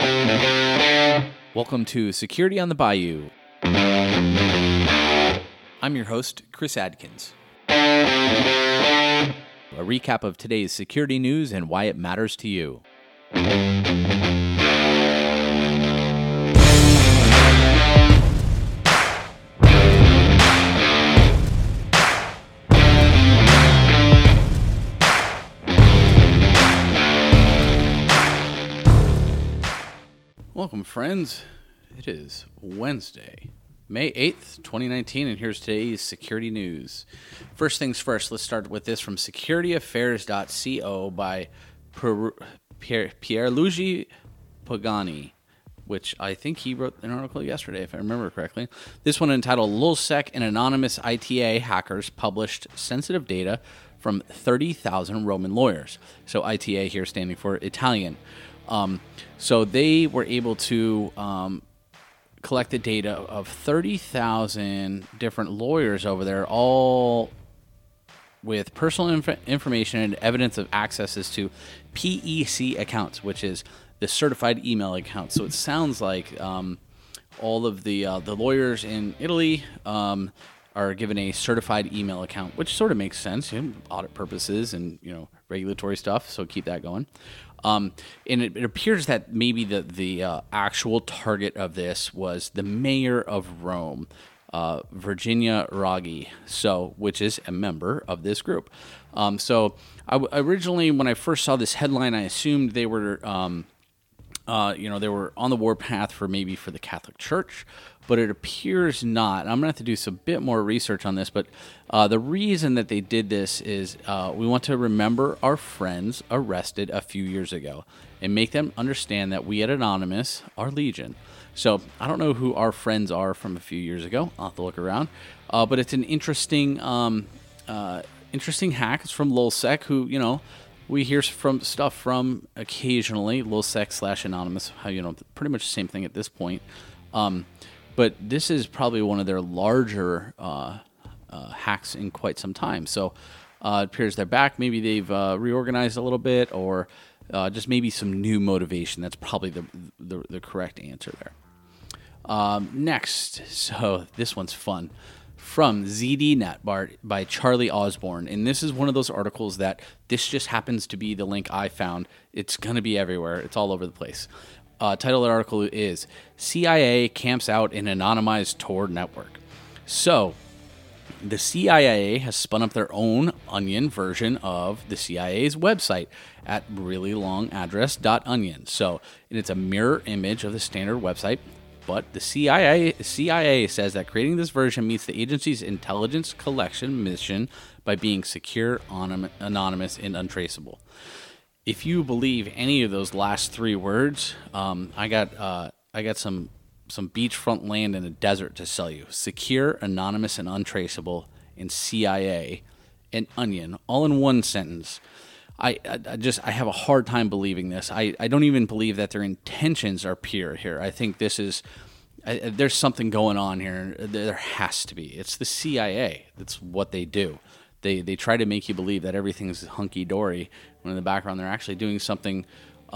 Welcome to Security on the Bayou. I'm your host, Chris Adkins. A recap of today's security news and why it matters to you. Welcome, friends. It is Wednesday, May 8th, 2019, and here's today's security news. First things first, let's start with this from securityaffairs.co by Pierluigi Pagani, which I think he wrote an article yesterday, if I remember correctly. This one entitled LulzSec and Anonymous ITA Hackers Published Sensitive Data from 30,000 Roman Lawyers. So ITA here standing for Italian. So they were able to collect the data of 30,000 different lawyers over there, all with personal information and evidence of accesses to PEC accounts, which is the certified email account. So it sounds like all of the lawyers in Italy are given a certified email account, which sort of makes sense, audit purposes and regulatory stuff. So keep that going. And it appears that maybe the actual target of this was the mayor of Rome, Virginia Raggi, which is a member of this group. So originally, when I first saw this headline, I assumed they were, they were on the warpath for the Catholic Church, but it appears not. I'm going to have to do some bit more research on this, but the reason that they did this is we want to remember our friends arrested a few years ago and make them understand that we at Anonymous are Legion. So I don't know who our friends are from a few years ago. I'll have to look around. But it's an interesting hack. It's from LulzSec, who, we hear stuff from occasionally, LulzSec/Anonymous, pretty much the same thing at this point. But this is probably one of their larger hacks in quite some time. So it appears they're back. Maybe they've reorganized a little bit, or just maybe some new motivation. That's probably the correct answer there. Next, so this one's fun. From ZDNet by Charlie Osborne. And this is one of those articles that this just happens to be the link I found. It's going to be everywhere. It's all over the place. Title of the article is CIA Camps Out an Anonymized Tor Network. So the CIA has spun up their own Onion version of the CIA's website at really long address .onion. So and it's a mirror image of the standard website. But the CIA says that creating this version meets the agency's intelligence collection mission by being secure, anonymous, and untraceable. If you believe any of those last three words, I got some beachfront land in a desert to sell you. Secure, anonymous, and untraceable, and CIA, and Onion, all in one sentence. I have a hard time believing this. I don't even believe that their intentions are pure here. I think this is there's something going on here. There has to be. It's the CIA. That's what they do. They try to make you believe that everything's hunky-dory, when in the background they're actually doing something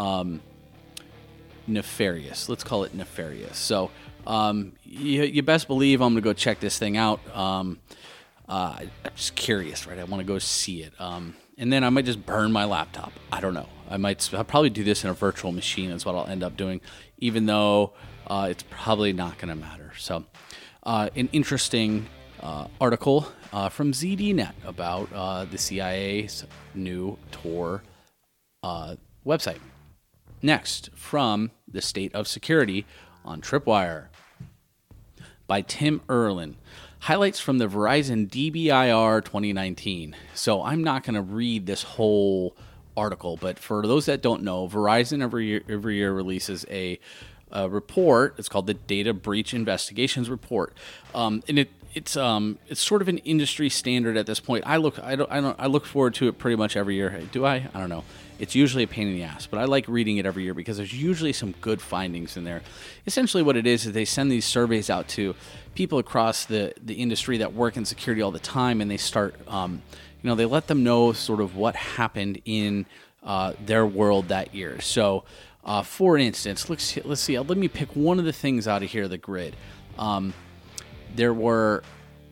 nefarious. Let's call it nefarious. So you best believe I'm going to go check this thing out. I'm just curious, right? I want to go see it. And then I might just burn my laptop. I don't know. I'll probably do this in a virtual machine is what I'll end up doing, even though it's probably not going to matter. So an interesting article from ZDNet about the CIA's new Tor website. Next, from the State of Security on Tripwire by Tim Erlin. Highlights from the Verizon DBIR 2019. So I'm not going to read this whole article, but for those that don't know, Verizon every year releases a report. It's called the Data Breach Investigations Report, and it's sort of an industry standard at this point. I look forward to it pretty much every year. Do I? I don't know. It's usually a pain in the ass, but I like reading it every year because there's usually some good findings in there. Essentially what it is they send these surveys out to people across the industry that work in security all the time, and they start, they let them know sort of what happened in their world that year. So For instance, let's see. Let me pick one of the things out of here, the grid. There were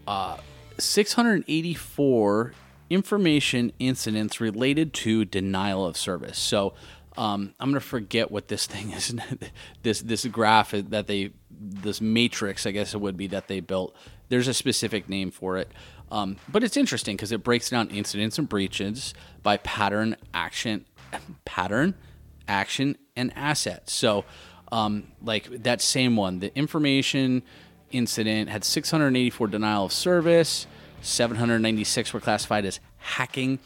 684 information incidents related to denial of service. So I'm going to forget what this thing is. this graph this matrix, I guess it would be, that they built. There's a specific name for it. But it's interesting because it breaks down incidents and breaches by pattern, action, and asset. So, like that same one, the information incident had 684 denial of service, 796 were classified as hacking,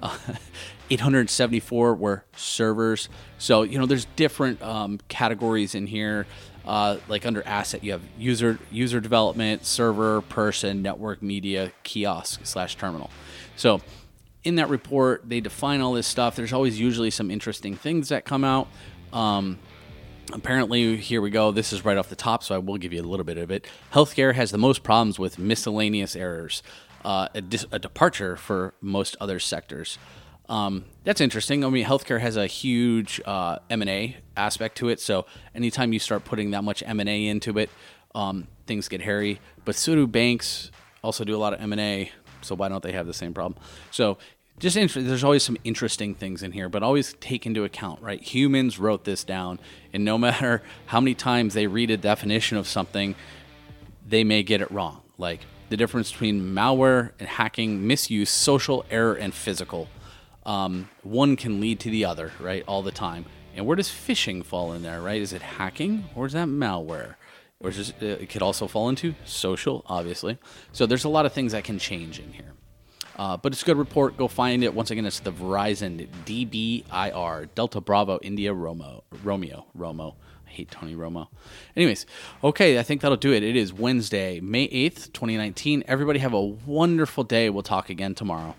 874 were servers. So, there's different categories in here. Like under asset, you have user development, server, person, network, media, kiosk/terminal. So in that report, they define all this stuff. There's always usually some interesting things that come out. Apparently, here we go. This is right off the top, so I will give you a little bit of it. Healthcare has the most problems with miscellaneous errors, a departure for most other sectors. That's interesting. I mean, healthcare has a huge M&A aspect to it, so anytime you start putting that much M&A into it, things get hairy. But so do banks, also do a lot of M&A, so why don't they have the same problem? So just there's always some interesting things in here, but always take into account, right? Humans wrote this down, and no matter how many times they read a definition of something, they may get it wrong. Like the difference between malware and hacking, misuse, social error, and physical. One can lead to the other, right, all the time. And where does phishing fall in there, right? Is it hacking or is that malware? Or is it could also fall into social, obviously. So there's a lot of things that can change in here. But it's a good report. Go find it. Once again, it's the Verizon DBIR, Delta Bravo India Romeo. I hate Tony Romo. Anyways, okay, I think that'll do it. It is Wednesday, May 8th, 2019. Everybody have a wonderful day. We'll talk again tomorrow.